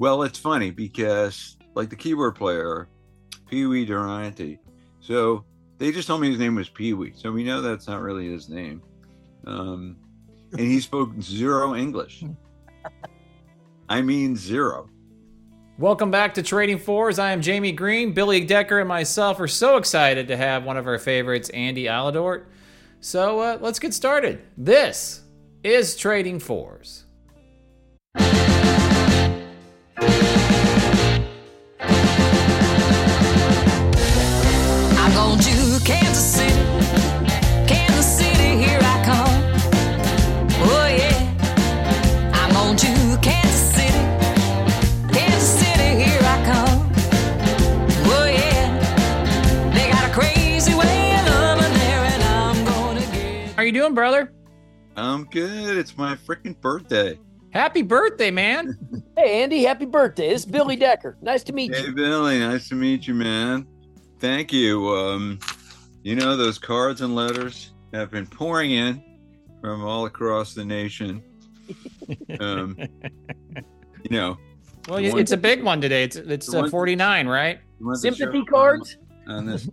Well, it's funny because like the keyboard player, Pee Wee Durante. So they just told me his name was Pee Wee. So we know that's not really his name. And he spoke zero English. I mean, zero. Welcome back to Trading Fours. I am Jamie Green. Billy Decker and myself are so excited to have one of our favorites, Andy Aladort. So let's get started. This is Trading Fours. I'm going to Kansas City, here I come. Oh yeah, I'm going to Kansas City, here I come. Oh yeah, they got a crazy way of loving there, and I'm going to get. How are you doing, brother? I'm good. It's my freaking birthday. Happy birthday, man. Hey, Andy, happy birthday. This is Billy Decker. Nice to meet Hey, you. Billy. Nice to meet you, man. Thank you. You know, those cards and letters have been pouring in from all across the nation. You know. Well, it's a big one today. It's 49, right? Sympathy cards? On this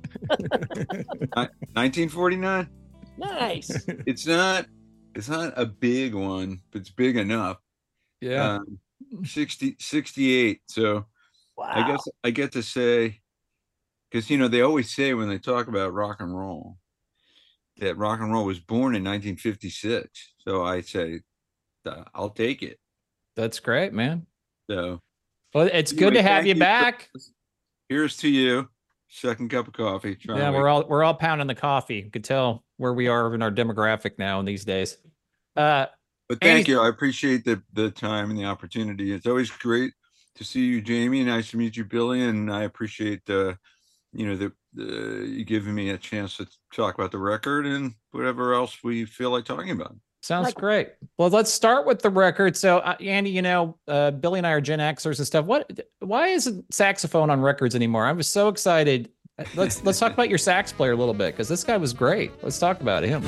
1949? Nice. It's not a big one, but it's big enough. Yeah. 68. So Wow. I guess I get to say, because, you know, they always say when they talk about rock and roll that rock and roll was born in 1956. So I say, I'll take it. That's great, man. So, well, it's good to have you back. Here's to you. Second cup of coffee. Yeah, we're all pounding the coffee. You could tell where we are in our demographic now in these days. But thank you. I appreciate the time and the opportunity. It's always great to see you, Jamie. Nice to meet you, Billy. And I appreciate you giving me a chance to talk about the record and whatever else we feel like talking about. Sounds great. Well, let's start with the record. So, Andy, you know, Billy and I are Gen Xers and stuff. Why isn't saxophone on records anymore? I was so excited. Let's talk about your sax player a little bit, because this guy was great. Let's talk about him.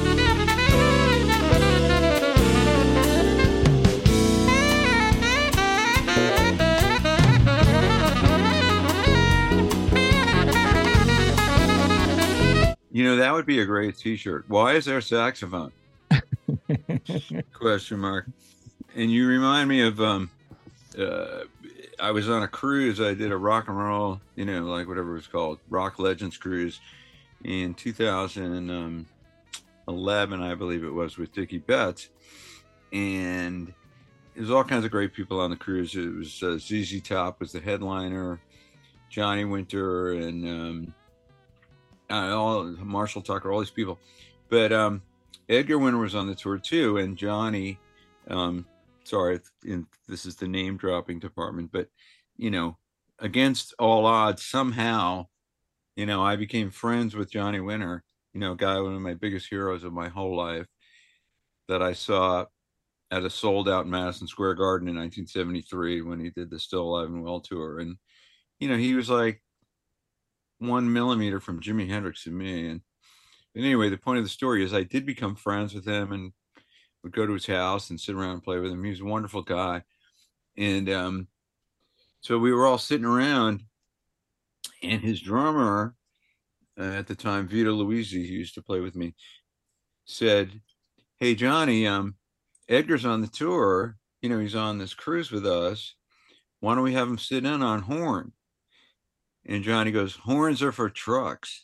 You know, that would be a great t-shirt. Why is there a saxophone? Question mark. And you remind me of I was on a cruise. I did a rock and roll, you know, like whatever it was called, Rock Legends cruise in 2011, I believe it was, with Dickie Betts. And there's all kinds of great people on the cruise. It was ZZ Top was the headliner, Johnny Winter, and Marshall Tucker, all these people. But Edgar Winter was on the tour too, and Johnny, this is the name dropping department, but, you know, against all odds, somehow, you know, I became friends with Johnny Winter, you know, one of my biggest heroes of my whole life, that I saw at a sold out Madison Square Garden in 1973 when he did the Still Alive and Well tour. And, you know, he was like 1 millimeter from Jimi Hendrix to me. And anyway, the point of the story is I did become friends with him and would go to his house and sit around and play with him. He was a wonderful guy. And so we were all sitting around, and his drummer at the time, Vito Luisi, who used to play with me, said, "Hey, Johnny, Edgar's on the tour. You know, he's on this cruise with us. Why don't we have him sit in on horn?" And Johnny goes, "Horns are for trucks."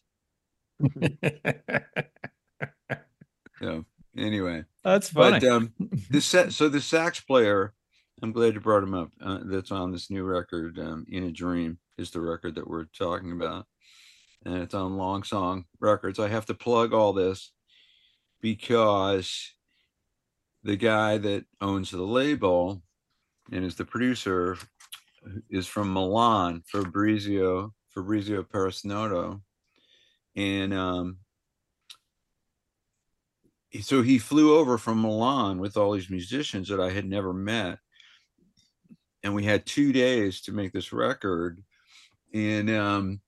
So anyway, that's funny. But the sax player, I'm glad you brought him up. That's on this new record, "In a Dream," is the record that we're talking about, and it's on Long Song Records. I have to plug all this because the guy that owns the label and is the producer is from Milan, Fabrizio Parasnoto. And so he flew over from Milan with all these musicians that I had never met. And we had 2 days to make this record. And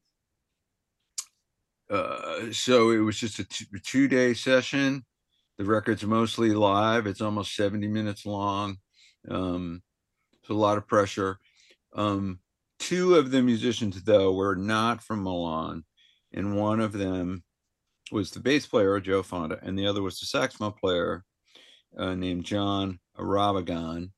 so it was just a 2-day session. The record's mostly live. It's almost 70 minutes long. It's a lot of pressure. Two of the musicians, though, were not from Milan, and one of them was the bass player, Joe Fonda, and the other was the saxophone player named John Arabagon,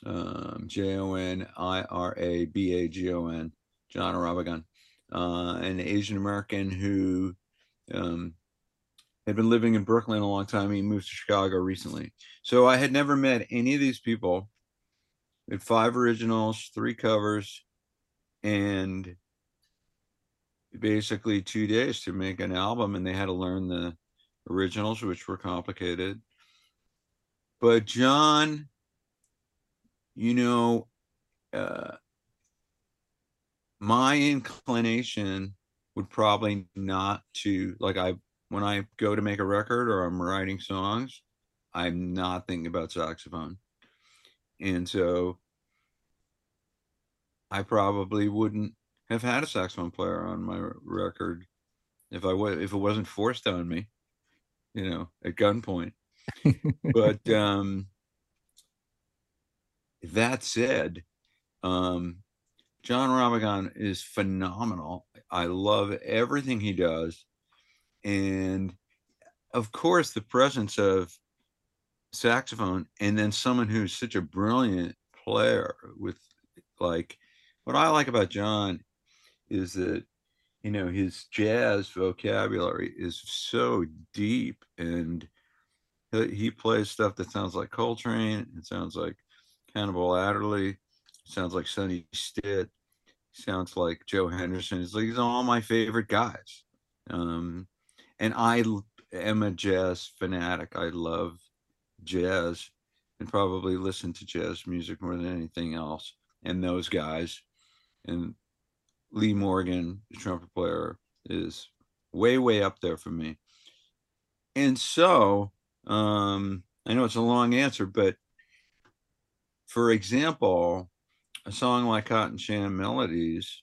JONIRABAGON, John Arabagon, an Asian American who had been living in Brooklyn a long time. He moved to Chicago recently. So I had never met any of these people. We had 5 originals, 3 covers, and basically 2 days to make an album, and they had to learn the originals, which were complicated. But John, you know, my inclination would probably not to, like, when I go to make a record or I'm writing songs, I'm not thinking about saxophone. And so I probably wouldn't have had a saxophone player on my record if it wasn't forced on me, at gunpoint. But that said, John Ramagan is phenomenal. I love everything he does. And of course, the presence of saxophone and then someone who's such a brilliant player with, like, what I like about John is that, his jazz vocabulary is so deep, and he plays stuff that sounds like Coltrane. It sounds like Cannibal Adderley. It sounds like Sonny Stitt. Sounds like Joe Henderson. It's like, these are all my favorite guys. And I am a jazz fanatic. I love jazz and probably listen to jazz music more than anything else. And those guys, and Lee Morgan, the trumpet player, is way, way up there for me. And so, I know it's a long answer, but for example, a song like Cotton Sham Melodies,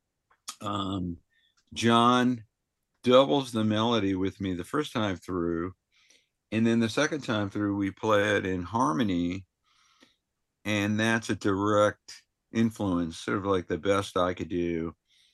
John doubles the melody with me the first time through, and then the second time through we play it in harmony, and that's a direct influence, sort of like the best I could do.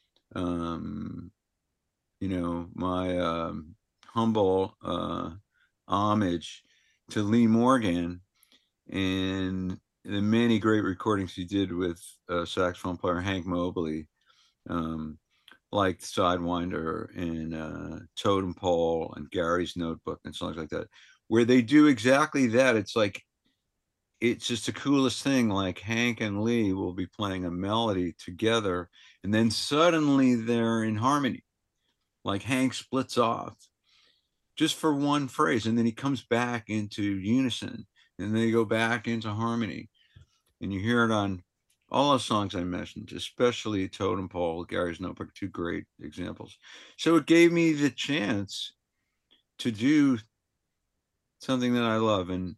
My humble homage to Lee Morgan and the many great recordings he did with saxophone player Hank Mobley, like Sidewinder and Totem Pole and Gary's Notebook and songs like that, where they do exactly that. It's like, it's just the coolest thing. Like, Hank and Lee will be playing a melody together, and then suddenly they're in harmony. Like, Hank splits off just for one phrase, and then he comes back into unison, and they go back into harmony. And you hear it on all those songs I mentioned, especially Totem Pole, Gary's Notebook, 2 great examples. So it gave me the chance to do something that I love, and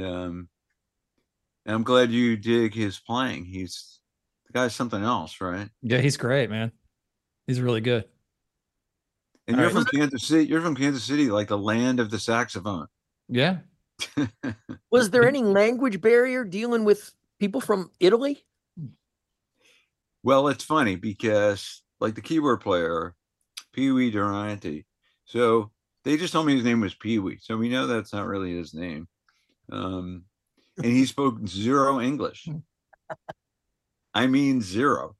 I'm glad you dig his playing. The guy's something else, right? Yeah, he's great, man. He's really good. And you're from Kansas City. You're from Kansas City, like the land of the saxophone. Yeah. Was there any language barrier dealing with people from Italy? Well, it's funny because, like, the keyboard player, Pee Wee Durante, so they just told me his name was Pee Wee, so we know that's not really his name. And he spoke 0 English. I mean, 0.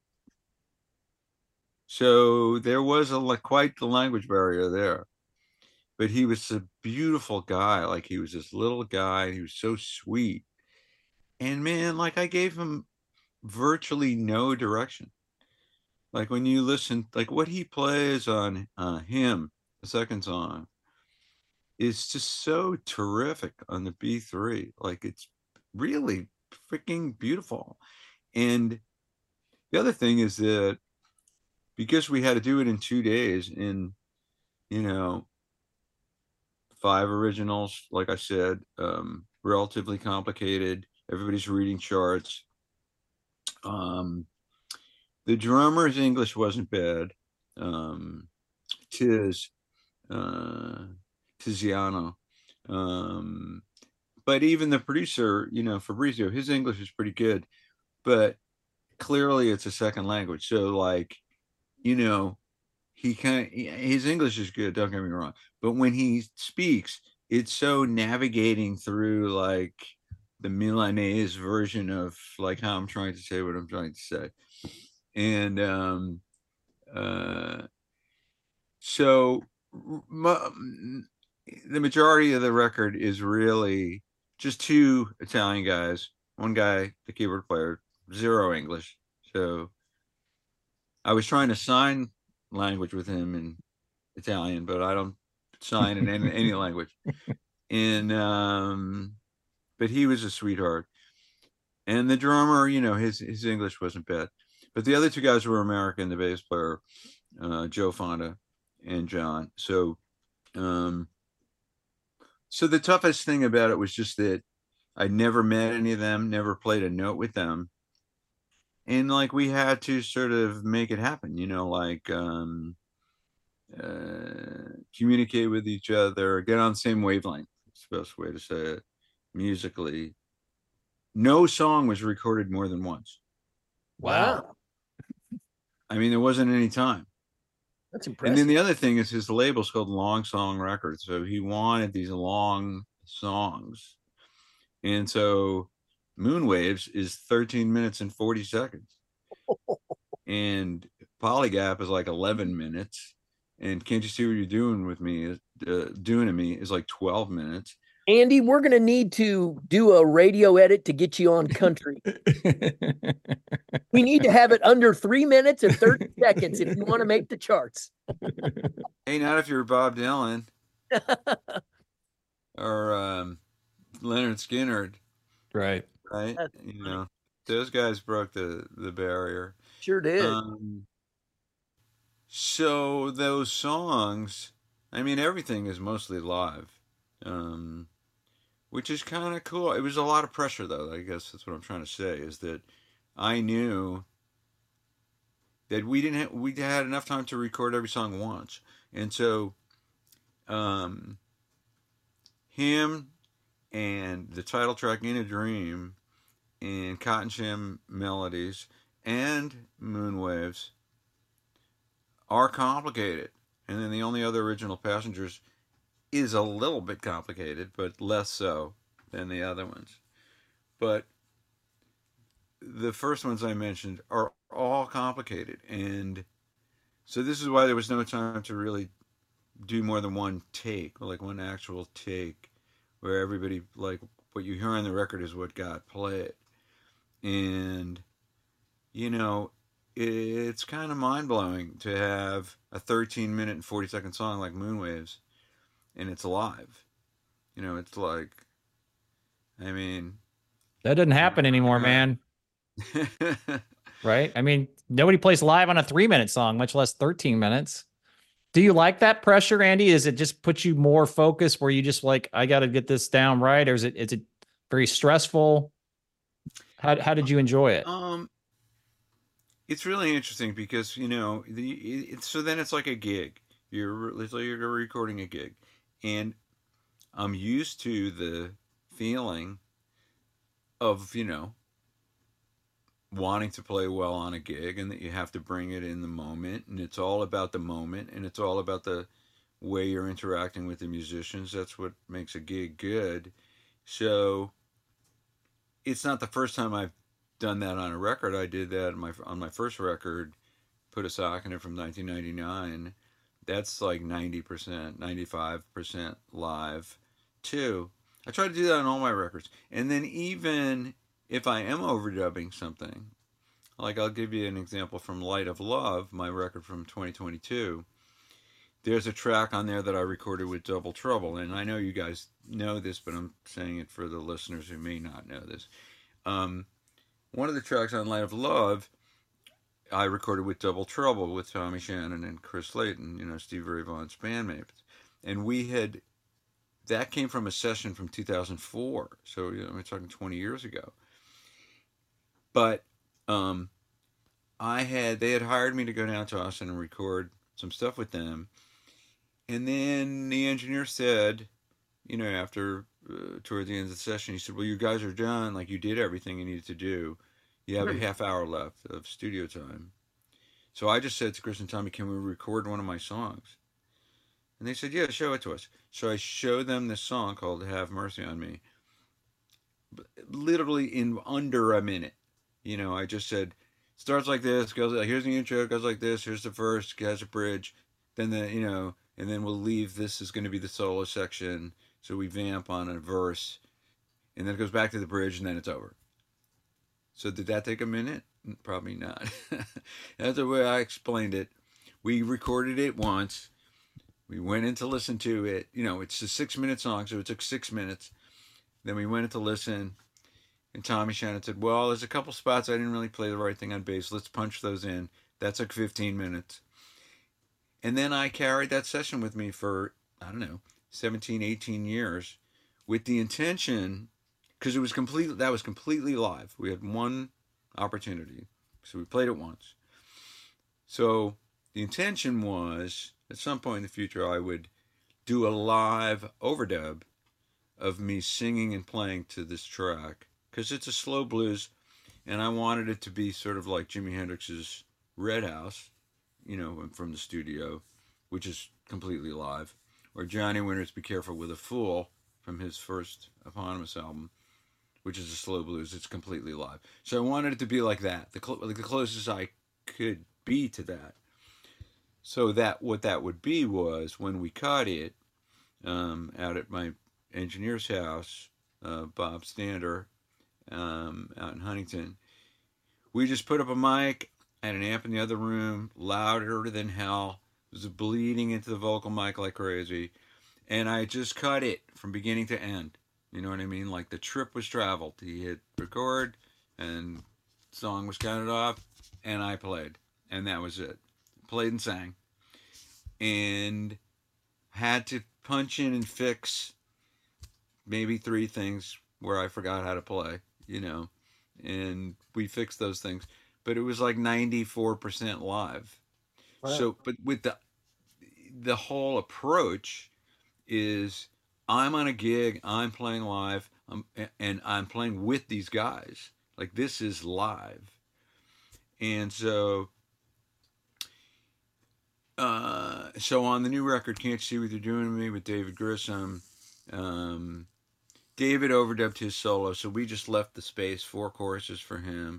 So there was quite the language barrier there. But he was a beautiful guy. Like, he was this little guy. He was so sweet. And man, like, I gave him virtually no direction. Like, when you listen, like what he plays on Hymn, the second song, is just so terrific on the B3. Like, it's really freaking beautiful. And the other thing is that because we had to do it in 2 days, in 5 originals, like I said, relatively complicated. Everybody's reading charts. The drummer's English wasn't bad. Tiziano. But even the producer, Fabrizio, his English is pretty good. But clearly it's a second language. So like, you know, his English is good, don't get me wrong. But when he speaks, it's so navigating through like the Milanese version of like how I'm trying to say what I'm trying to say. And uh so the majority of the record is really just two Italian guys, one guy, the keyboard player, zero English. So I was trying to sign language with him in Italian, but I don't sign in any language. And but he was a sweetheart. And the drummer, you know, his English wasn't bad. But the other two guys were American, the bass player, Joe Fonda and John. Um, so the toughest thing about it was just that I'd never met any of them, never played a note with them. And like we had to sort of make it happen, you know, like communicate with each other, get on the same wavelength. It's the best way to say it musically. No song was recorded more than once. Wow. I mean, there wasn't any time. That's And impressive. then the other thing is his label's called Long Song Records. So he wanted these long songs. And so Moonwaves is 13 minutes and 40 seconds. And Polygap is like 11 minutes. And Can't You See What You're Doing with Me, doing to me is like 12 minutes. Andy, we're going to need to do a radio edit to get you on country. We need to have it under 3 minutes and 30 seconds if you want to make the charts. Hey, not if you're Bob Dylan or Leonard Skinner, Right. right? You know, those guys broke the barrier. Sure did. So those songs, I mean, everything is mostly live, which is kind of cool. It was a lot of pressure, though. I guess that's what I'm trying to say is that I knew that we had enough time to record every song once, and so him and the title track "In a Dream" and Cotton Sham Melodies and Moonwaves are complicated. And then the only other original Passengers is a little bit complicated, but less so than the other ones. But the first ones I mentioned are all complicated. And so this is why there was no time to really do more than one take, like one actual take, where everybody, like, what you hear on the record is what got played. And, you know, it's kind of mind-blowing to have a 13-minute and 40-second song like Moonwaves, and it's live. You know, it's like, I mean... That doesn't happen anymore, man. Right? I mean, nobody plays live on a 3-minute song, much less 13 minutes. Do you like that pressure, Andy? Does it just put you more focused where you just like, I got to get this down right? Or is it very stressful? How did you enjoy it? It's really interesting because, you know, so then it's like a gig. You're recording a gig, and I'm used to the feeling of, you know, wanting to play well on a gig, and that you have to bring it in the moment, and it's all about the moment, and it's all about the way you're interacting with the musicians. That's what makes a gig good. So it's not the first time I've done that on a record. I did that on my first record, Put a Sock in It, from 1999. That's like 90%, 95% live too. I try to do that on all my records. And then even if I am overdubbing something, like I'll give you an example from Light of Love, my record from 2022. There's a track on there that I recorded with Double Trouble, and I know you guys know this, but I'm saying it for the listeners who may not know this. One of the tracks on Light of Love, I recorded with Double Trouble with Tommy Shannon and Chris Layton, you know, Steve Ray Vaughan's bandmates. And that came from a session from 2004. So, you know, we're talking 20 years ago. But they had hired me to go down to Austin and record some stuff with them. And then the engineer said, you know, after toward the end of the session, he said, well, you guys are done. Like, you did everything you needed to do. You have a half hour left of studio time. So I just said to Chris and Tommy, can we record one of my songs? And they said, yeah, show it to us. So I showed them this song called Have Mercy on Me, literally in under a minute. You know, I just said, starts like this, goes like, here's the intro, goes like this, here's the verse, has a bridge, then and then we'll leave, this is going to be the solo section. So we vamp on a verse, and then it goes back to the bridge, and then it's over. So did that take a minute? Probably not. That's the way I explained it. We recorded it once. We went in to listen to it. You know, it's a 6-minute song, so it took 6 minutes. Then we went in to listen, and Tommy Shannon said, well, there's a couple spots I didn't really play the right thing on bass. Let's punch those in. That took 15 minutes. And then I carried that session with me for, I don't know, 17, 18 years with the intention, because that was completely live. We had one opportunity, so we played it once. So the intention was, at some point in the future, I would do a live overdub of me singing and playing to this track, because it's a slow blues, and I wanted it to be sort of like Jimi Hendrix's Red House, you know, from the studio, which is completely live, or Johnny Winter's Be Careful with a Fool from his first eponymous album, which is a slow blues. It's completely live. So I wanted it to be like that, the closest I could be to that. So what that would be was, when we cut it out at my engineer's house, Bob Stander, out in Huntington, we just put up a mic, had an amp in the other room, louder than hell. It was bleeding into the vocal mic like crazy. And I just cut it from beginning to end. You know what I mean? Like, the trip was traveled. He hit record, and song was counted off, and I played. And that was it. Played and sang. And had to punch in and fix maybe 3 things where I forgot how to play, you know. And we fixed those things. But it was like 94% live. Wow. So, but with the whole approach is, I'm on a gig, I'm playing live, and I'm playing with these guys. Like, this is live. And so on the new record, Can't You See What You're Doing to Me, with David Grissom, David overdubbed his solo, so we just left the space, 4 choruses for him.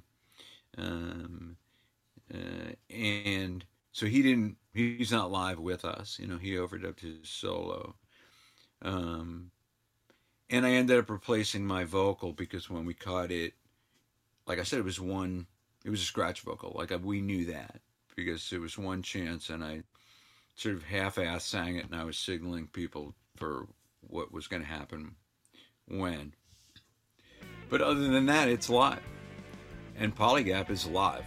And so he's not live with us, you know, he overdubbed his solo. And I ended up replacing my vocal, because when we caught it, like I said, it was a scratch vocal. Like, we knew that, because it was one chance, and I sort of half-assed sang it, and I was signaling people for what was going to happen when. But other than that, it's live. And Polygap is live.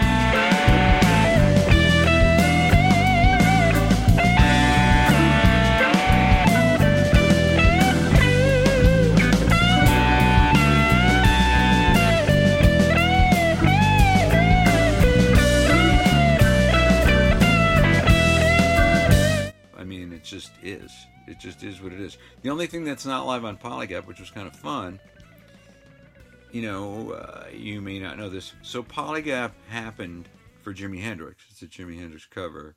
It just is what it is. The only thing that's not live on Polygap, which was kind of fun, you know, you may not know this. So Polygap happened for Jimi Hendrix. It's a Jimi Hendrix cover.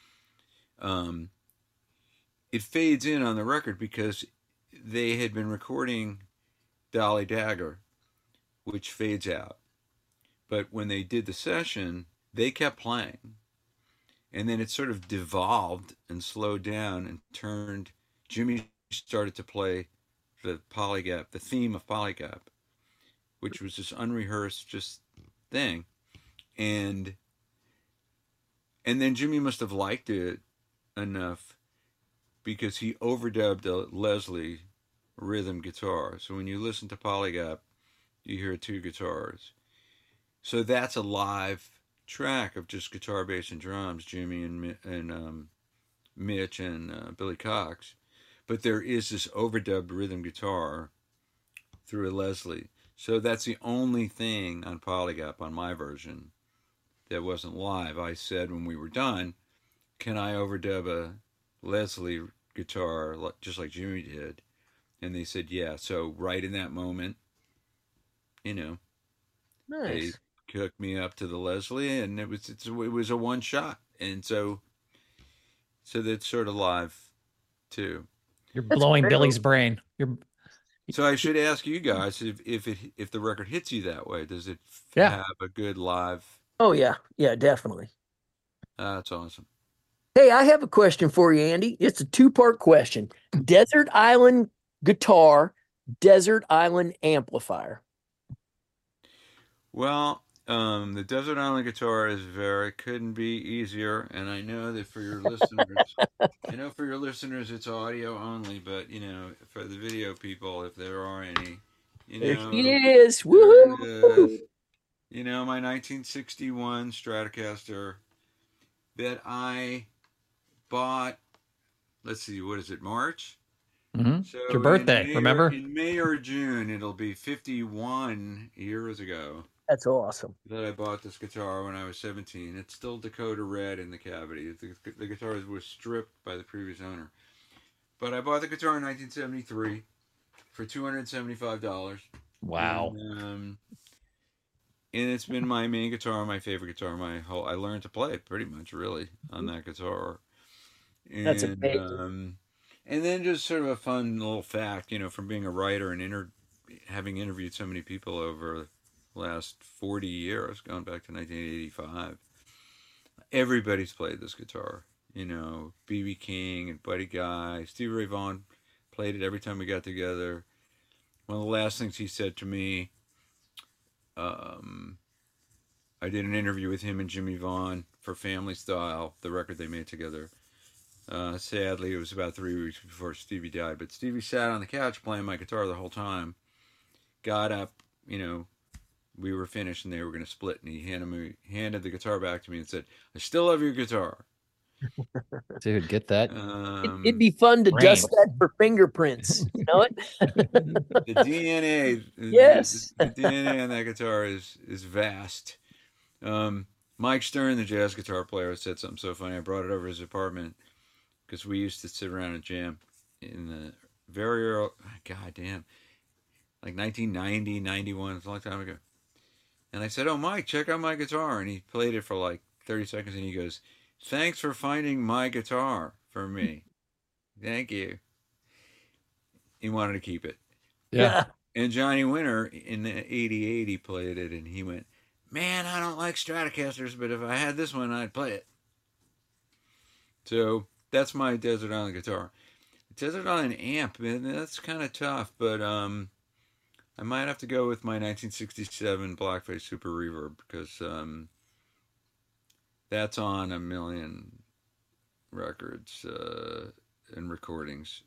It fades in on the record because they had been recording Dolly Dagger, which fades out. But when they did the session, they kept playing. And then it sort of devolved and slowed down and turned. Jimmy started to play the Polygap, the theme of Polygap, which was this unrehearsed just thing. And then Jimmy must have liked it enough, because he overdubbed a Leslie rhythm guitar. So when you listen to Polygap, you hear 2 guitars. So that's a live track of just guitar, bass, and drums, Jimmy and Mitch and Billy Cox. But there is this overdubbed rhythm guitar through a Leslie. So that's the only thing on Polygap, on my version, that wasn't live. I said when we were done, can I overdub a Leslie guitar just like Jimmy did? And they said, yeah. So right in that moment, you know, They Nice. hooked me up to the Leslie, and it was a one shot, and so that's sort of live too. You're That's blowing great. Billy's brain. You're So I should ask you guys if the record hits you that way, does it Yeah. have a good live? Oh yeah, yeah, definitely. That's awesome. Hey, I have a question for you, Andy. It's a two-part question. Desert Island guitar, Desert Island amplifier. Well, the Desert Island guitar couldn't be easier, and I know that for your listeners, it's audio only, but for the video people, if there are any, There he is. Woohoo! my 1961 Stratocaster that I bought. Let's see, what is it, March? Mhm. So It's your birthday, remember? In May or June, it'll be 51 years ago That's awesome. that I bought this guitar when I was 17. It's still Dakota red in the cavity. The guitar was stripped by the previous owner. But I bought the guitar in 1973 for $275. Wow. And it's been my main guitar, my favorite guitar, I learned to play it pretty much really on that guitar. And, That's amazing. And then just sort of a fun little fact, from being a writer and having interviewed so many people over the last 40 years, going back to 1985, everybody's played this guitar. B.B. King and Buddy Guy, Stevie Ray Vaughan played it every time we got together. One of the last things he said to me, I did an interview with him and Jimmy Vaughan for Family Style, the record they made together. Sadly, it was about 3 weeks before Stevie died, but Stevie sat on the couch playing my guitar the whole time. Got up, we were finished and they were going to split, and he handed the guitar back to me and said, "I still love your guitar." Dude, get that. It'd be fun to Brain. dust that for fingerprints. You know it? The DNA, Yes. the DNA on that guitar is vast. Mike Stern, the jazz guitar player, said something so funny. I brought it over to his apartment because we used to sit around and jam in the very early, goddamn, like 1990, 91, it's a long time ago. And I said, "Oh, Mike, check out my guitar." And he played it for like 30 seconds and he goes, "Thanks for finding my guitar for me. Thank you." He wanted to keep it. Yeah. And Johnny Winter in the 88, he played it and he went, "Man, I don't like Stratocasters, but if I had this one, I'd play it." So that's my Desert Island guitar. Desert Island amp, man, that's kind of tough, but I might have to go with my 1967 Blackface Super Reverb because that's on a million records and recordings.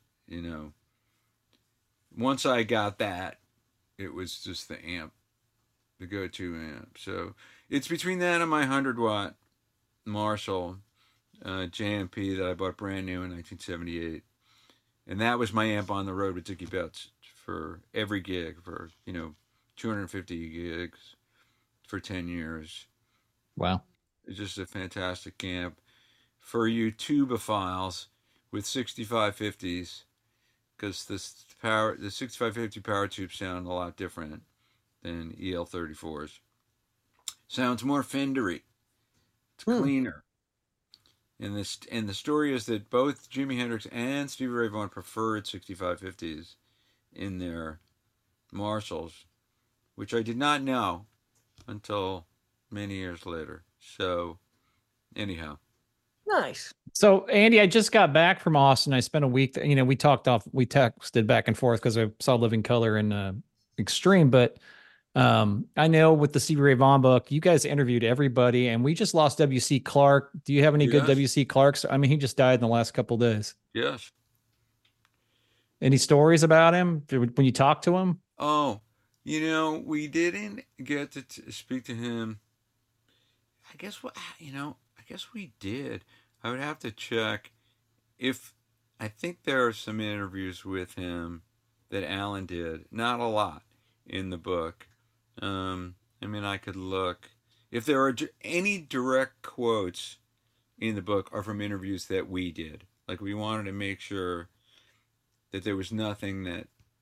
Once I got that, it was just the amp, the go-to amp. So it's between that and my 100-watt Marshall JMP that I bought brand new in 1978. And that was my amp on the road with Dickie Betts for every gig, for 250 gigs for 10 years. Wow. It's just a fantastic amp for you tubophiles with 6550s, because the 6550 power tubes sound a lot different than EL34s. Sounds more Fendery. It's cleaner. And the story is that both Jimi Hendrix and Stevie Ray Vaughan preferred 6550s in their Marshalls, which I did not know until many years later. So, anyhow. Nice. So, Andy, I just got back from Austin. I spent a week there. We texted back and forth because I saw Living Color and Extreme. But I know with the Stevie Ray Vaughan book, you guys interviewed everybody, and we just lost W.C. Clark. Do you have any good W.C. Clarks? I mean, he just died in the last couple of days. Yes. Any stories about him when you talked to him? Oh, we didn't get to speak to him. I guess we did. I would have to check I think there are some interviews with him that Alan did. Not a lot in the book. I could look. If there are any direct quotes in the book are from interviews that we did. Like, we wanted to make sure that there was nothing that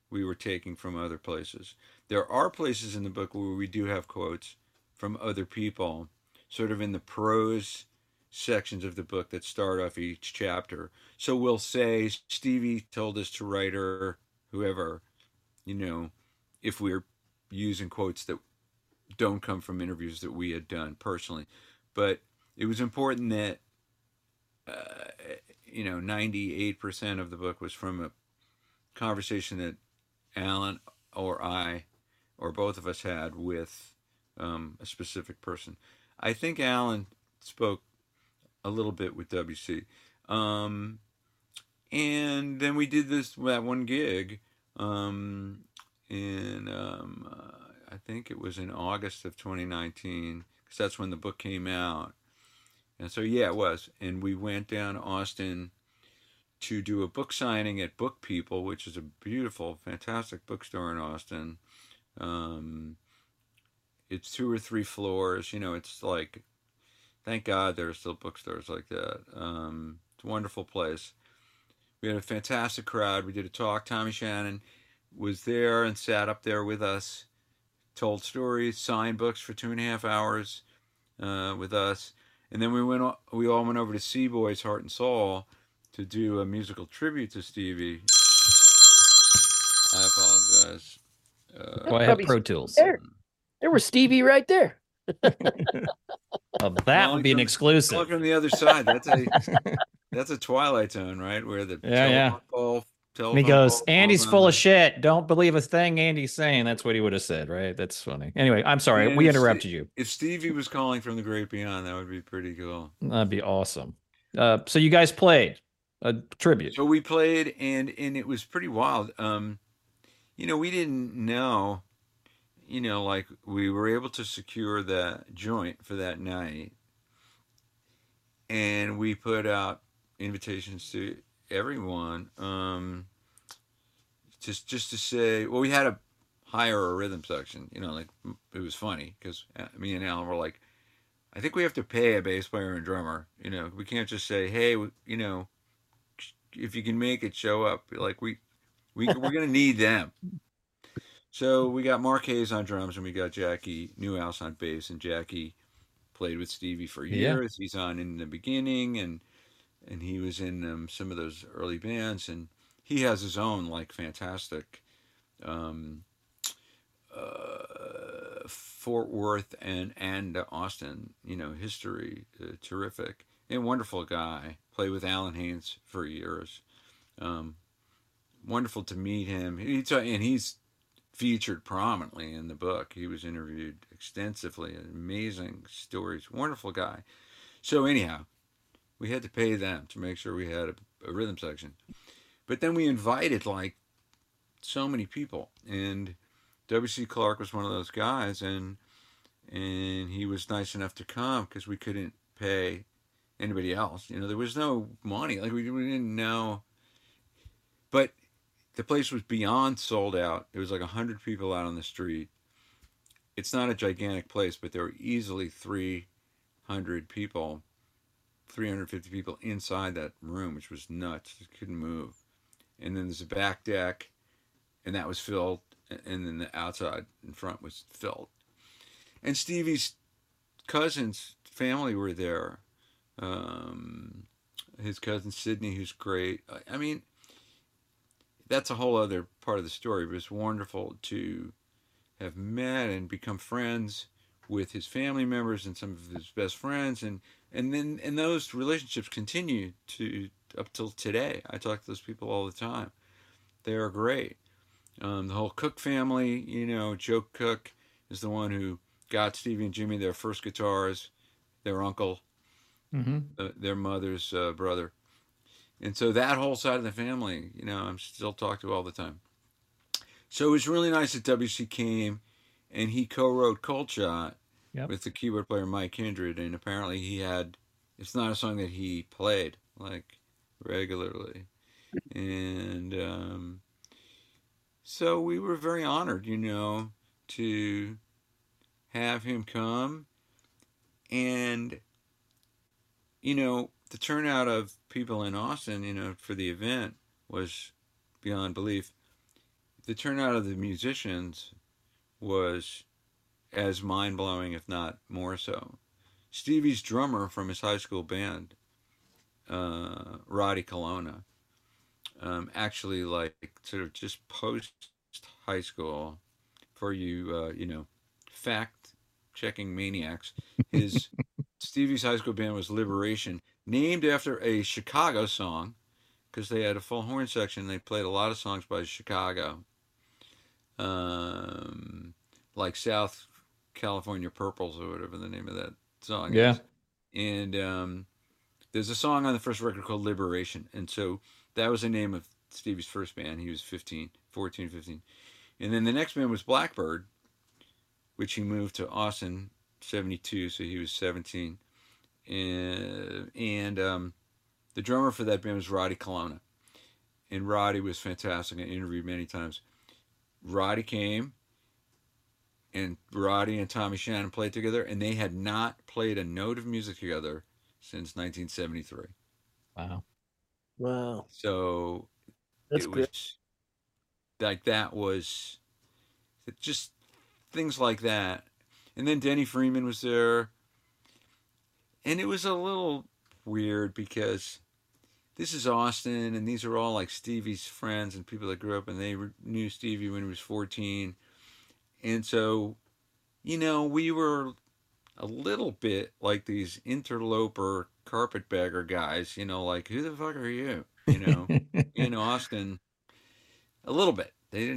we were taking from other places. There are places in the book where we do have quotes from other people, sort of in the prose sections of the book that start off each chapter. So we'll say Stevie told us to write, or whoever, if we're using quotes that don't come from interviews that we had done personally. But it was important that 98% of the book was from a conversation that Alan or I or both of us had with a specific person. I think Alan spoke a little bit with WC. And then we did that one gig I think it was in August of 2019, because that's when the book came out. And so, yeah, it was. And we went down to Austin to do a book signing at Book People, which is a beautiful, fantastic bookstore in Austin. It's 2 or 3 floors. It's like, thank God there are still bookstores like that. It's a wonderful place. We had a fantastic crowd. We did a talk. Tommy Shannon was there and sat up there with us, told stories, signed books for 2.5 hours with us. And then we all went over to Seaboy's Heart and Soul to do a musical tribute to Stevie. I apologize. Well, I have Pro Tools. There was Stevie right there. Well, that would be an exclusive. Look on the other side. That's a Twilight Zone, right? Where the telephone and he goes, Andy's full of shit. Don't believe a thing Andy's saying. That's what he would have said, right? That's funny. Anyway, I'm sorry. We interrupted you. If Stevie was calling from the great beyond, that would be pretty cool. That'd be awesome. So you guys played a tribute. So we played, and it was pretty wild. We didn't know, like we were able to secure the joint for that night. And we put out invitations to everyone, just to say, well, we had to hire a rhythm section. Like, it was funny because me and Alan were like, I think we have to pay a bass player and drummer. We can't just say, hey, if you can make it, show up. Like we're gonna need them. So we got Mark Hayes on drums, and we got Jackie Newhouse on bass, and Jackie played with Stevie for years. He's on In the Beginning, and he was in some of those early bands, and he has his own fantastic Fort Worth and Austin history. Terrific and wonderful guy. Played with Alan Haynes for years. Wonderful to meet him. And he's featured prominently in the book. He was interviewed extensively. Amazing stories. Wonderful guy. So anyhow, we had to pay them to make sure we had a rhythm section. But then we invited so many people, and W.C. Clark was one of those guys, and he was nice enough to come because we couldn't pay anybody else. There was no money. We didn't know. But the place was beyond sold out. It was 100 people out on the street. It's not a gigantic place, but there were easily 300 people, 350 people inside that room, which was nuts. You couldn't move. And then there's a back deck, and that was filled. And then the outside in front was filled. And Stevie's cousins' family were there. His cousin Sydney, who's great. I mean, that's a whole other part of the story, but it's wonderful to have met and become friends with his family members and some of his best friends, and those relationships continue to up till today. I talk to those people all the time. They are great. The whole Cook family, Joe Cook is the one who got Stevie and Jimmy their first guitars, their uncle, their mother's brother. And so that whole side of the family, I'm still talked to all the time. So it was really nice that WC came, and he co-wrote Cold Shot with the keyboard player Mike Kindred, and apparently it's not a song that he played regularly. And so we were very honored, to have him come. And, the turnout of people in Austin, for the event was beyond belief. the turnout of the musicians was as mind blowing, if not more so. Stevie's drummer from his high school band, Roddy Colonna, actually, like, sort of just post high school, for you, fact checking maniacs, his Stevie's high school band was Liberation, named after a Chicago song, because they had a full horn section. They played a lot of songs by Chicago, um, like South California Purples or whatever the name of that song Yeah. is. And there's a song on the first record called Liberation. And so that was the name of Stevie's first band. He was 14, 15. And then the next band was Blackbird, which he moved to Austin 72, so he was 17. And the drummer for that band was Roddy Colonna. And Roddy was fantastic. I interviewed many times. Roddy came, and Roddy and Tommy Shannon played together, and they had not played a note of music together since 1973. Wow. Wow. So That's it good. was like, that was just things like that. And then Denny Freeman was there, and it was a little weird because this is Austin, and these are all like Stevie's friends and people that grew up, and they knew Stevie when he was 14. And so, we were a little bit like these interloper carpetbagger guys, like, who the fuck are you? In Austin, a little bit.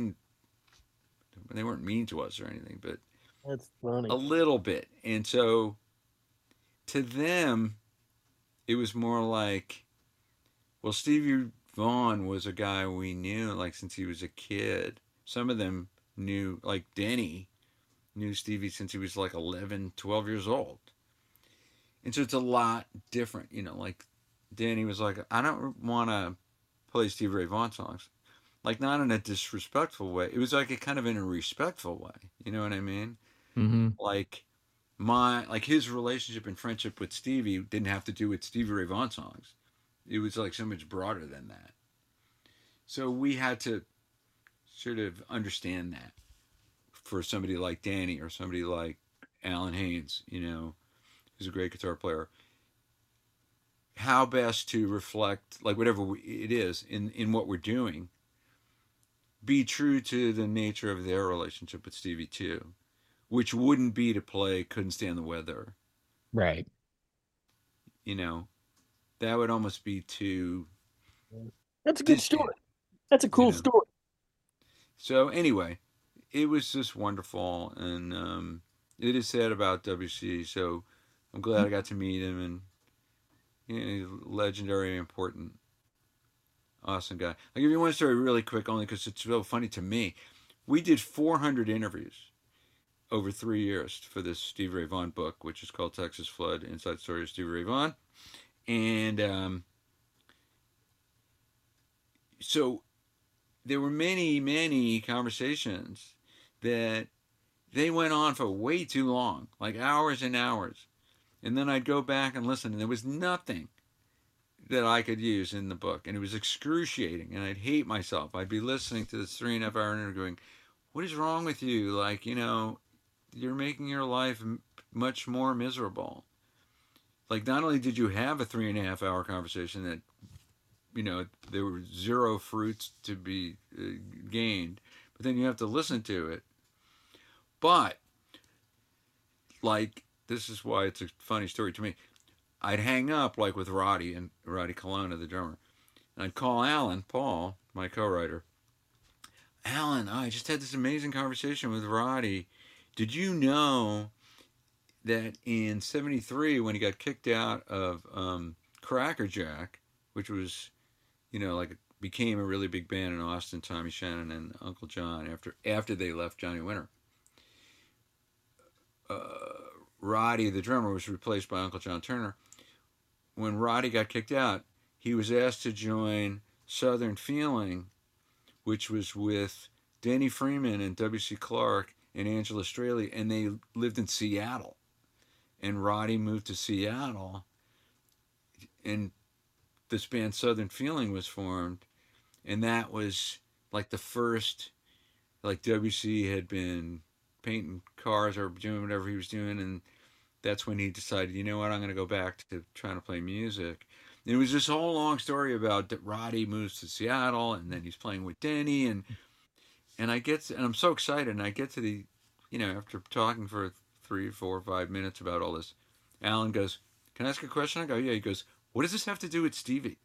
They weren't mean to us or anything, but That's funny. a little bit. And so to them, it was more like, well, Stevie Vaughan was a guy we knew, like, since he was a kid. Some of them knew, like Denny knew Stevie since he was like 11, 12 years old. And so it's a lot different, like Danny was like, I don't want to play Stevie Ray Vaughan songs. Like, not in a disrespectful way. It was like a kind of in a respectful way. You know what I mean? Mm-hmm. Like his relationship and friendship with Stevie didn't have to do with Stevie Ray Vaughan songs. It was like so much broader than that. So we had to sort of understand that for somebody like Danny or somebody like Alan Haynes, who's a great guitar player, how best to reflect, like, whatever it is in what we're doing, be true to the nature of their relationship with Stevie too, which wouldn't be to play Couldn't Stand the Weather. Right. That would almost be too That's a good distant, story. That's a cool story. So anyway, it was just wonderful, and it is sad about WC. So I'm glad I got to meet him, and legendary, important, awesome guy. I'll give you one story really quick, only because it's real funny to me. We did 400 interviews over 3 years for this Stevie Ray Vaughan book, which is called Texas Flood: Inside Story of Stevie Ray Vaughan, and so there were many, many conversations that they went on for way too long, like hours and hours. And then I'd go back and listen, and there was nothing that I could use in the book. And it was excruciating, and I'd hate myself. I'd be listening to this 3.5 hour interview going, what is wrong with you? Like, you're making your life much more miserable. Like, not only did you have a 3.5 hour conversation that, there were zero fruits to be gained, but then you have to listen to it. But, like, this is why it's a funny story to me. I'd hang up, like, with Roddy Colonna, the drummer, and I'd call Alan Paul, my co-writer. Alan, I just had this amazing conversation with Roddy. Did you know that in '73, when he got kicked out of Cracker Jack, which was, became a really big band in Austin, Tommy Shannon and Uncle John, after they left Johnny Winter, Roddy, the drummer, was replaced by Uncle John Turner. When Roddy got kicked out, he was asked to join Southern Feeling, which was with Denny Freeman and W.C. Clark and Angela Straley, and they lived in Seattle. And Roddy moved to Seattle, and this band Southern Feeling was formed, and that was like the first like WC had been painting cars or doing whatever he was doing, and that's when he decided, you know what, I'm going to go back to trying to play music. And it was this whole long story about that Roddy moves to Seattle, and then he's playing with Denny, and and I'm so excited, and I get to the, after talking for 3, 4, 5 minutes about all this, Alan goes, "Can I ask a question?" I go, "Yeah." He goes, "What does this have to do with Stevie?"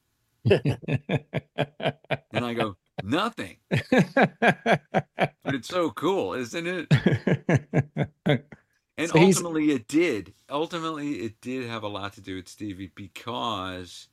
And I go, "Nothing." But it's so cool, isn't it? And So he's ultimately it did. Ultimately it did have a lot to do with Stevie, because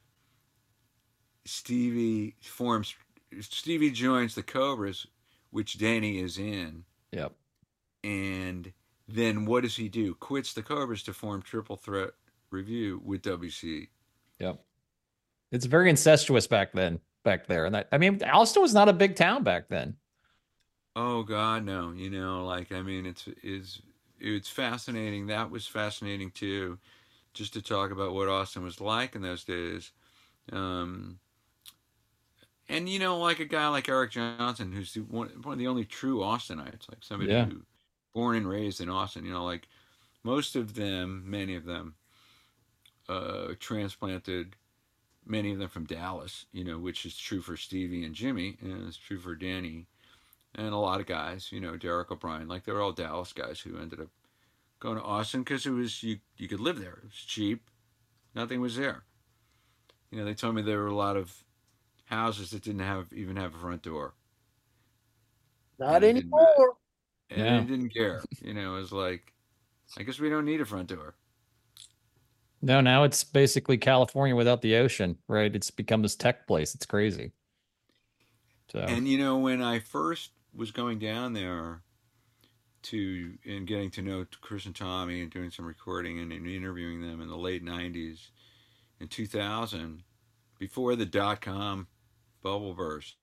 Stevie forms Stevie joins the Cobras, which Danny is in, yep. and then what does he do? Quits the Cobras to form Triple Threat Review with WC. Yep. It's very incestuous back there. And I mean, Alston was not a big town back then. Oh God, no. I mean, it's fascinating. That was fascinating too, just to talk about what Austin was like in those days. Um, and like a guy like Eric Johnson, who's one of the only true Austinites, like somebody Yeah. who born and raised in Austin. Like most of them, many of them, transplanted. Many of them from Dallas, which is true for Stevie and Jimmy, and it's true for Danny and a lot of guys. Derek O'Brien, like they were all Dallas guys who ended up going to Austin because it was you could live there. It was cheap. Nothing was there. They told me there were a lot of houses that didn't even have a front door. Not And it didn't anymore. and Yeah. it didn't care. It was like, I guess we don't need a front door. No, now it's basically California without the ocean, right? It's become this tech place. It's crazy. So And when I first was going down there and getting to know Chris and Tommy and doing some recording and interviewing them in the late 90s, in 2000, before the dot-com bubble burst,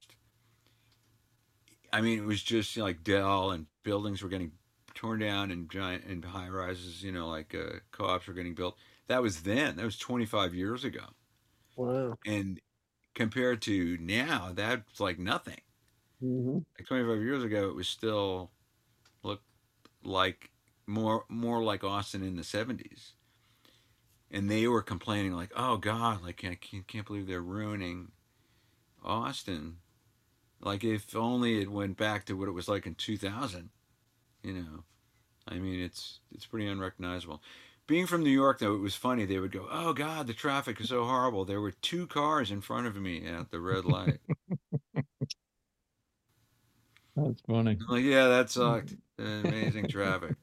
I mean, it was just like Dell, and buildings were getting torn down, and giant and high rises, co-ops were getting built. That was then. That was 25 years ago. Wow. And compared to now, that's like nothing. Mm-hmm. Like 25 years ago, it was still looked like more like Austin in the 70s. And they were complaining like, "Oh God, like I can't believe they're ruining Austin. Like if only it went back to what it was like in 2000." I mean, it's pretty unrecognizable. Being from New York, though, it was funny. They would go, "Oh God, the traffic is so horrible. There were 2 cars in front of me at the red light." that's funny. I'm like, yeah, that sucked. Amazing traffic.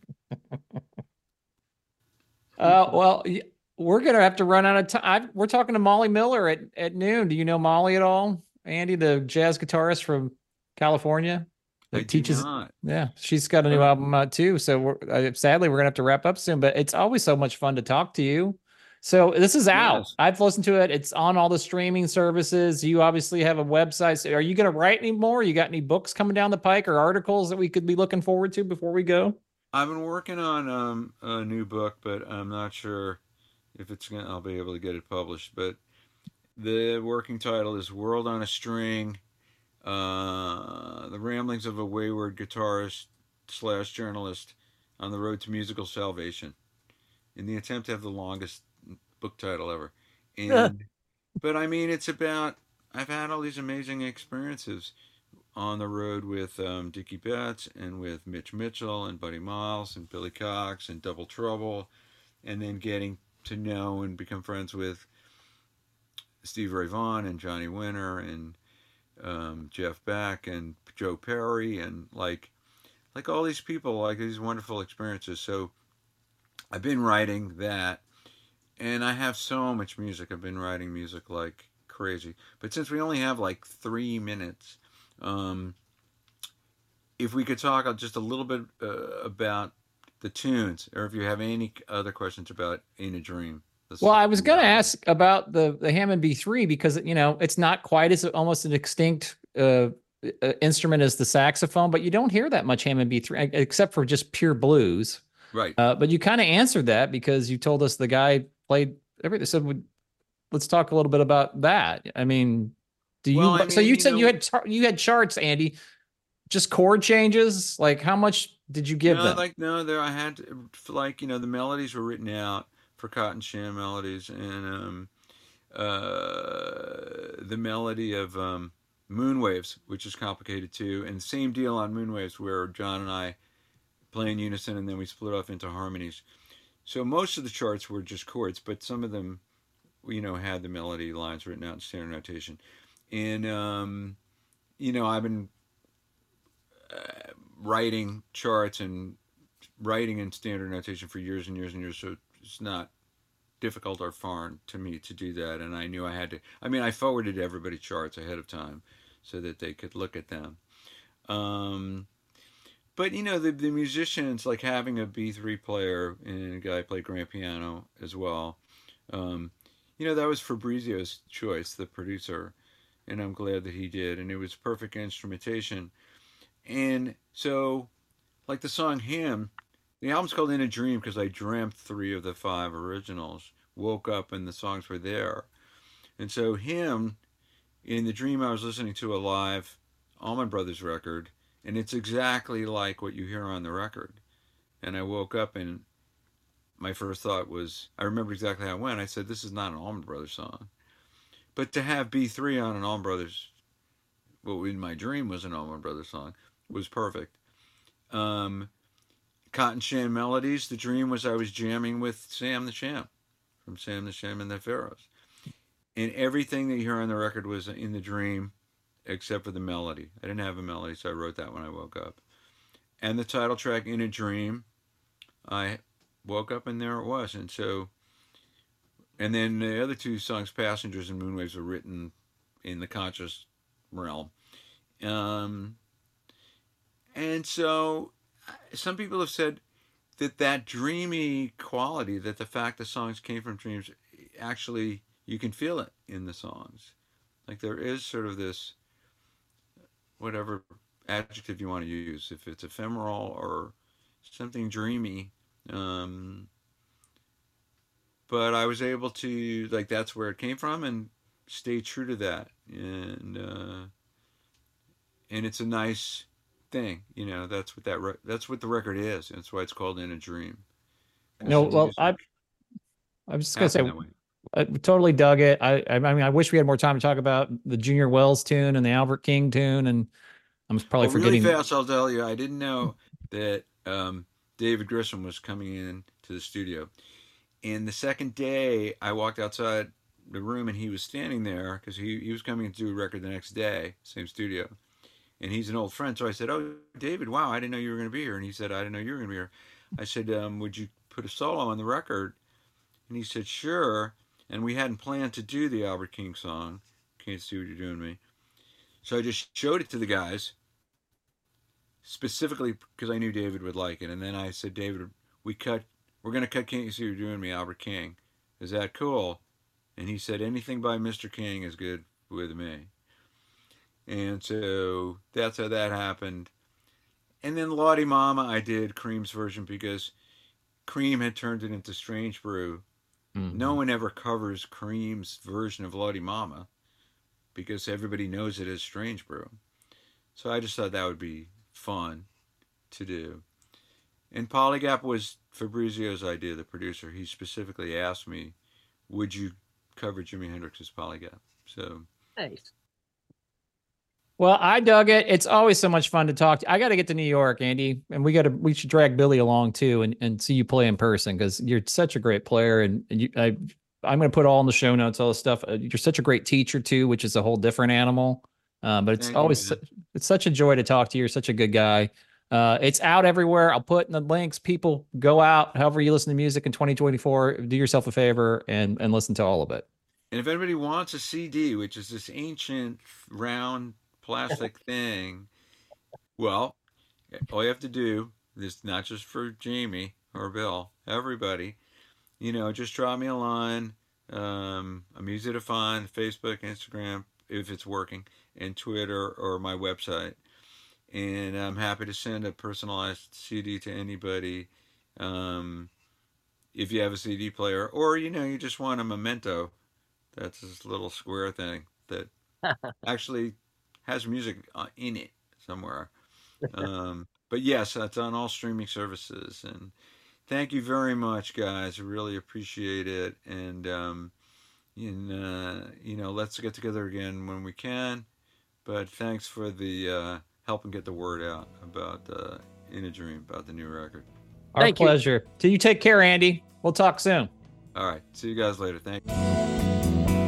Well, we're gonna have to run out of time. We're talking to Molly Miller at noon. Do you know Molly at all, Andy, the jazz guitarist from California I that do teaches? not. Yeah, she's got a new But album out too. So sadly we're gonna have to wrap up soon. But it's always so much fun to talk to you. So this is out. yes, I've listened to it. It's on all the streaming services. You obviously have a website. So are you gonna write any more? You got any books coming down the pike or articles that we could be looking forward to before we go? I've been working on a new book, but I'm not sure if I'll be able to get it published. But the working title is "World on a String: The Ramblings of a Wayward Guitarist / Journalist on the Road to Musical Salvation," in the attempt to have the longest book title ever. And but I mean, it's about, I've had all these amazing experiences on the road with Dickie Betts and with Mitch Mitchell and Buddy Miles and Billy Cox and Double Trouble, and then getting to know and become friends with Steve Ray Vaughan and Johnny Winter and Jeff Beck and Joe Perry, and like all these people, like these wonderful experiences. So I've been writing that, and I have so much music. I've been writing music like crazy. But since we only have like 3 minutes, if we could talk just a little bit about the tunes, or if you have any other questions about "In a Dream." Well, I was going to ask about the Hammond B3 because it's not quite as almost an extinct instrument as the saxophone, but you don't hear that much Hammond B3 except for just pure blues. Right. But you kind of answered that because you told us the guy played everything. So let's talk a little bit about that. I mean, so you said you had charts, Andy. just chord changes? Like how much did you give No, them? like no, there I had like the melodies were written out for Cotton Sham melodies, and the melody of Moonwaves, which is complicated too, and same deal on Moonwaves where John and I play in unison, and then we split off into harmonies. So most of the charts were just chords, but some of them, had the melody lines written out in standard notation. And I've been writing charts and writing in standard notation for years and years and years, so it's not difficult or foreign to me to do that. And I knew I had to. I mean, I forwarded everybody charts ahead of time so that they could look at them. But the musicians, like having a B3 player and a guy play grand piano as well. That was Fabrizio's choice, the producer, and I'm glad that he did. And it was perfect instrumentation. And so, like the song "Hymn," the album's called "In a Dream" because I dreamt 3 of the 5 originals. Woke up and the songs were there. And so, "Hymn," in the dream, I was listening to a live Allman Brothers record, and it's exactly like what you hear on the record. And I woke up, and my first thought was, I remember exactly how it went. I said, this is not an Allman Brothers song. But to have B3 on an Allman Brothers, what in my dream was an Allman Brothers song, was perfect. Cotton Sham Melodies, the dream was I was jamming with Sam the Sham, from Sam the Sham and the Pharaohs. And everything that you hear on the record was in the dream, except for the melody. I didn't have a melody, so I wrote that when I woke up. And the title track, "In a Dream," I woke up and there it was. And then the other 2 songs, "Passengers" and "Moonwaves," were written in the conscious realm. And so some people have said that dreamy quality, that the fact the songs came from dreams, actually you can feel it in the songs. Like there is sort of this, whatever adjective you want to use, if it's ephemeral or something dreamy. But I was able to, like, that's where it came from and stay true to that. And it's a nice thing, that's what that's what the record is. That's why it's called "In a Dream." No, well, I was just gonna say, I totally dug it. I mean, I wish we had more time to talk about the Junior Wells tune and the Albert King tune, and I'm probably forgetting. Really fast, I'll tell you, I didn't know that David Grissom was coming in to the studio. And the second day, I walked outside the room, and he was standing there because he was coming to do a record the next day, same studio. And he's an old friend, so I said, "Oh, David, wow, I didn't know you were going to be here." And he said, "I didn't know you were going to be here." I said, "Would you put a solo on the record?" And he said, "Sure." And we hadn't planned to do the Albert King song, "Can't See What You're Doing to Me." So I just showed it to the guys, specifically because I knew David would like it. And then I said, "David, we're going to cut "Can't You See What You're Doing to Me," Albert King. Is that cool? And he said, "Anything by Mr. King is good with me." And so that's how that happened. And then Lottie Mama, I did Cream's version because Cream had turned it into Strange Brew. Mm-hmm. No one ever covers Cream's version of Lottie Mama because everybody knows it as Strange Brew. So I just thought that would be fun to do. And Polygap was Fabrizio's idea, the producer. He specifically asked me, would you cover Jimi Hendrix's Polygap? So nice. Well, I dug it. It's always so much fun to talk to. I got to get to New York, Andy, and we should drag Billy along too and see you play in person because you're such a great player. And I'm going to put all in the show notes, all this stuff. You're such a great teacher too, which is a whole different animal. But it's it's such a joy to talk to you. You're such a good guy. It's out everywhere. I'll put in the links. People go out, however you listen to music in 2024, do yourself a favor and listen to all of it. And if anybody wants a CD, which is this ancient round plastic thing, well, all you have to do is, not just for Jamie or Bill, everybody, just drop me a line. I'm easy to find: Facebook, Instagram, if it's working, and Twitter or my website. And I'm happy to send a personalized CD to anybody. If you have a CD player, or you just want a memento, that's this little square thing that actually has music in it somewhere. But yes, that's on all streaming services. And thank you very much, guys. I really appreciate it. And let's get together again when we can. But thanks for the helping get the word out about In a Dream, about the new record. Our Thank you. pleasure. Till you take care, Andy. We'll talk soon. All right. See you guys later. Thank you.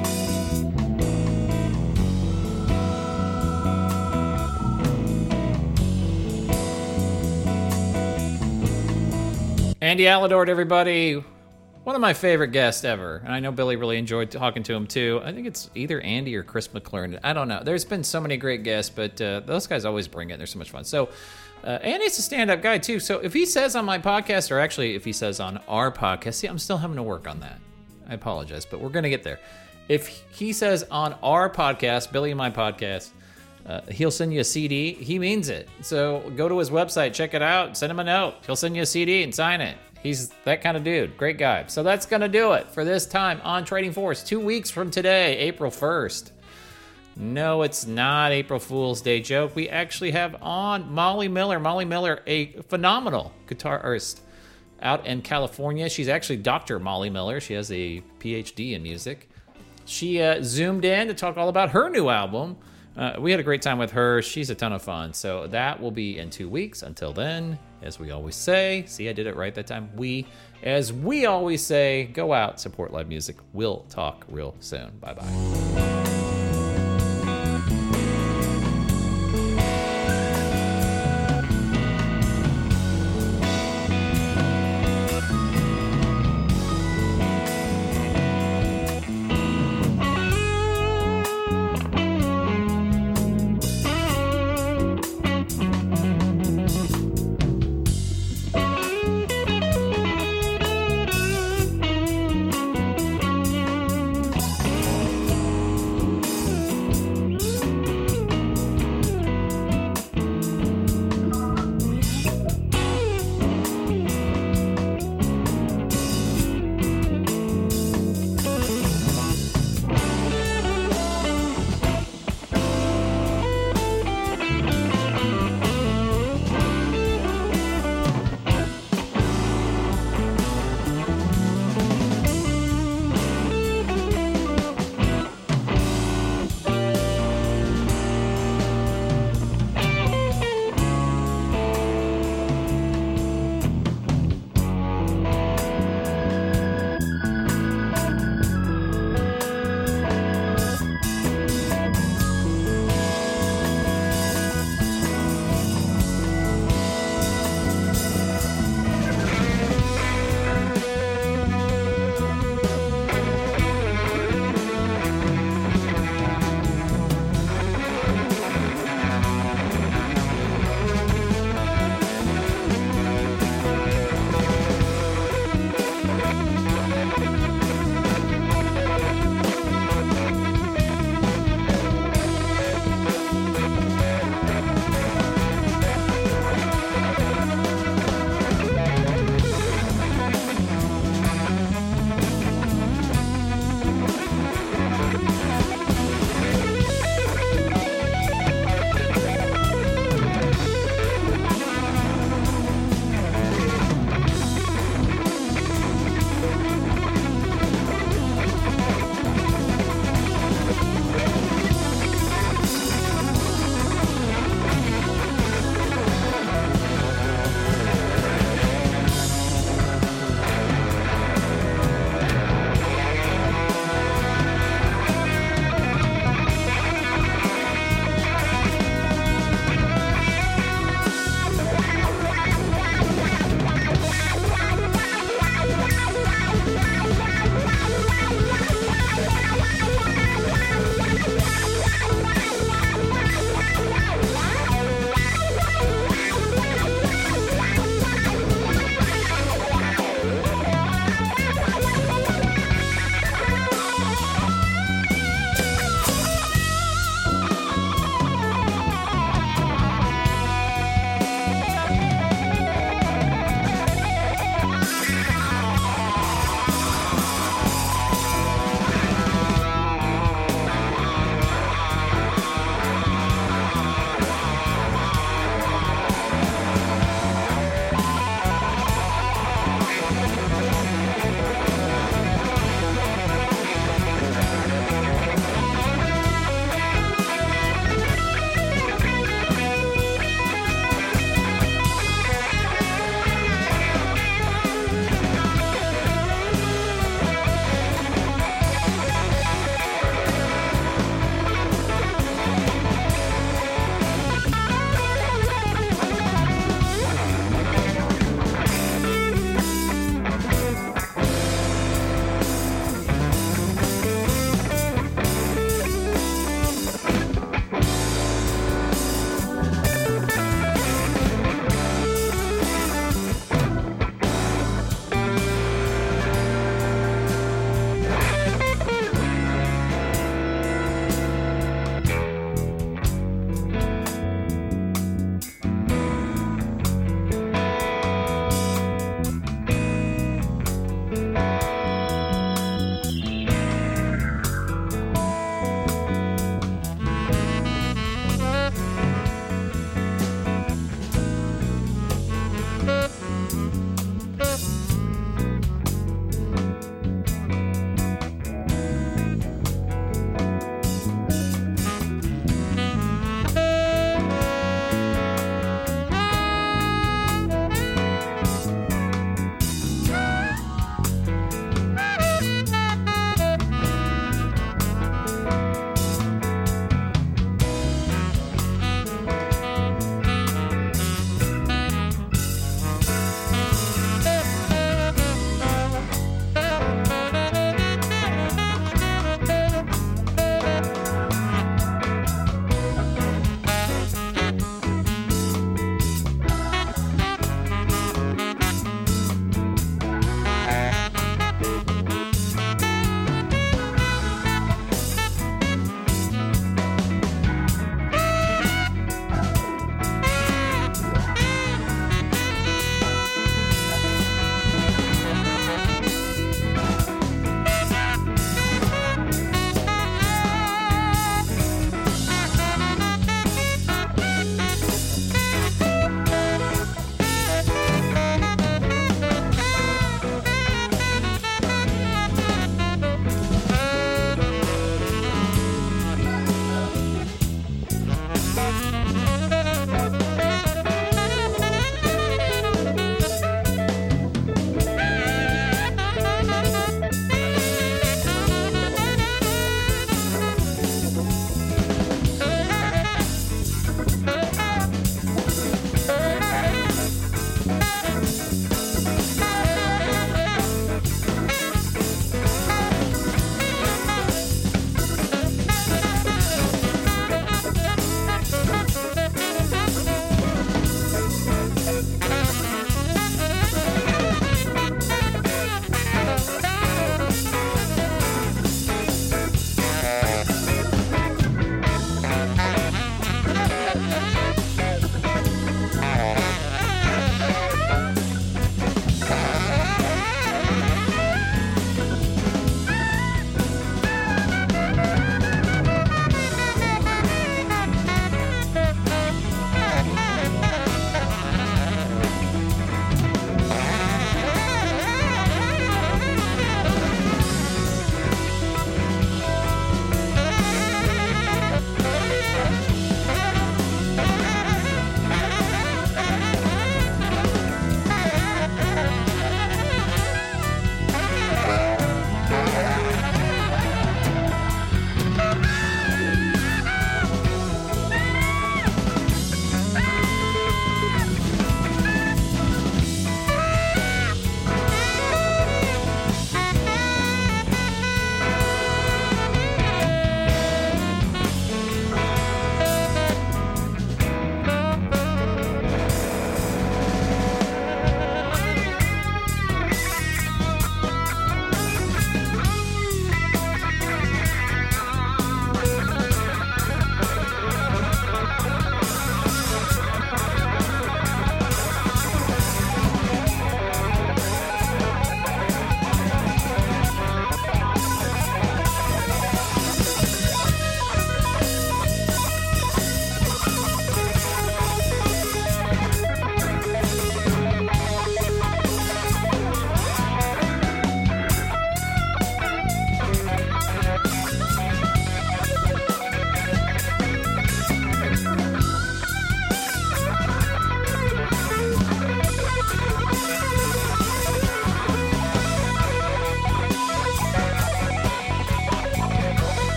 Andy Aladort, everybody. One of my favorite guests ever. And I know Billy really enjoyed talking to him too. I think it's either Andy or Chris McClure. I don't know. There's been so many great guests, but those guys always bring it. They're so much fun. So Andy's a stand-up guy too. So if he says on my podcast, or actually if he says on our podcast, see, I'm still having to work on that. I apologize, but we're going to get there. If he says on our podcast, Billy and my podcast, he'll send you a CD, he means it. So go to his website, check it out, send him a note. He'll send you a CD and sign it. He's that kind of dude. Great guy. So that's going to do it for this time on Trading Force. 2 weeks from today, April 1st. No, it's not April Fool's Day joke. We actually have on Molly Miller. Molly Miller, a phenomenal guitarist out in California. She's actually Dr. Molly Miller. She has a PhD in music. She zoomed in to talk all about her new album. We had a great time with her. She's a ton of fun. So that will be in 2 weeks. Until then, as we always say, see, I did it right that time. As we always say, go out, support live music. We'll talk real soon. Bye-bye.